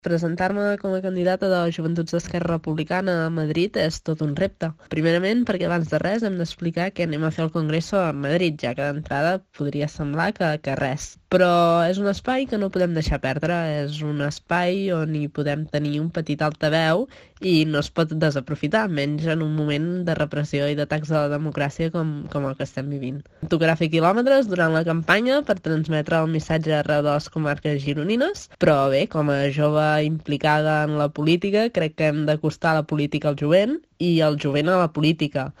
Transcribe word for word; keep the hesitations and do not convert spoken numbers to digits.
Presentar-me com a candidata de Joventuts d'Esquerra Republicana a Madrid és tot un repte. Primerament, perquè abans de res hem d'explicar què anem a fer al Congreso a Madrid, ja que d'entrada podria semblar que, que res. Però és un espai que no podem deixar perdre, és un espai on hi podem tenir un petit altaveu i no es pot desaprofitar, menys en un moment de repressió i d'atacs a la democràcia com, com el que estem vivint. Tocarà fer quilòmetres durant la campanya per transmetre el missatge arreu de les comarques gironines, però bé, com a jove implicada en la política, crec que hem d'acostar la política al jovent i el jovent a la política.